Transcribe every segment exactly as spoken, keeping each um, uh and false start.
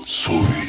سوری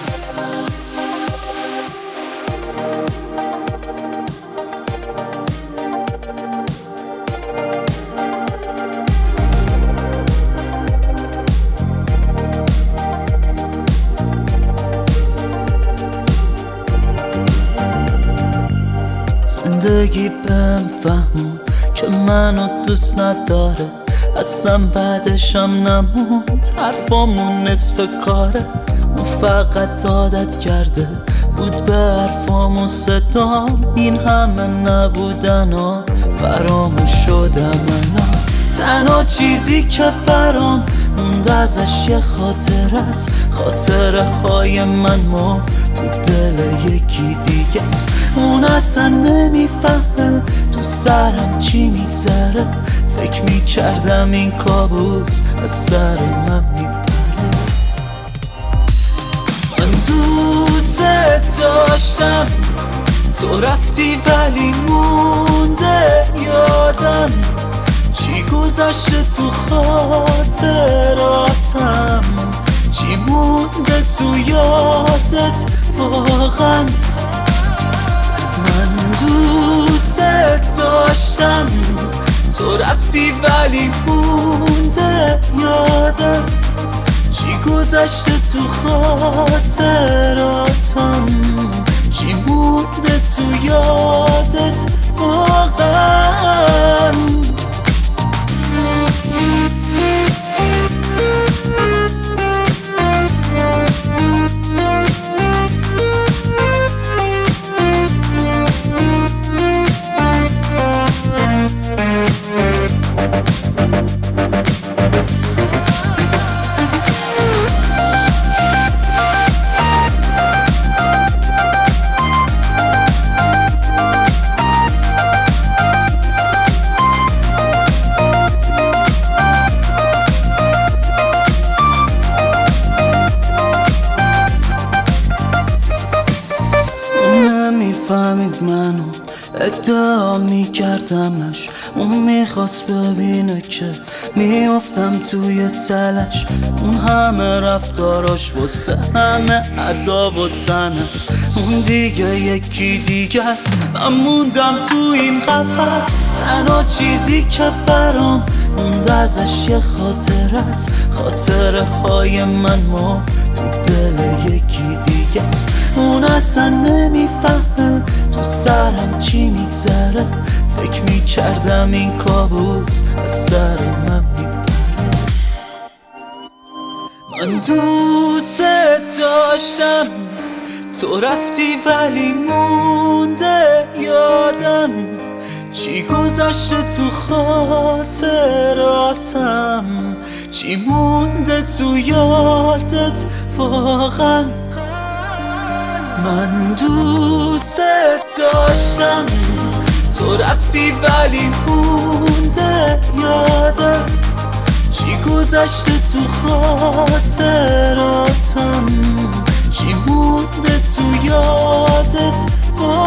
زندگی بهم فهمون که منو دوست نداره، اصلا بعدشم نموند، حرفامون نصف کاره. اون فقط عادت کرده بود به حرفام و صدام، این همه نبودن ها فراموش شدم الان. تنها چیزی که برام موند ازش یه خاطر است، خاطره های من ما تو دل یکی دیگه است. اون اصلا نمیفهمه تو سرم چی میگذره، فکر میکردم این کابوس از سر من میپره. من دوست داشتم تو رفتی ولی مونده یادم چی گذشته تو خاطراتم، چی مونده تو یادت واقعا. من دوست داشتم تو رفتی ولی مونده یادم چی گذشته تو خاطراتم، چی مونده تو یادت واقعا. فهمید منو ادعا میکردمش، اون میخواست ببینه که میافتم توی تلش. اون همه رفتاراش واسه همه ادا و تنست، اون دیگه یکی دیگه است، من موندم تو این قفس. تنها چیزی که برام موند ازش یه خاطر است، خاطره های من ما تو دل یکی دیگه است. اون اصلا نمیفهمه تو سرم چی میگذره، فکر میکردم این کابوس از سر من میپره. من دوست داشتم تو رفتی ولی مونده یادم چی گذشته تو خاطراتم، چی مونده تو یادت واقعا. من دوست داشتم تو رفتی ولی مونده یادم چی گذشته تو خاطراتم، چی مونده تو یادت واقعا.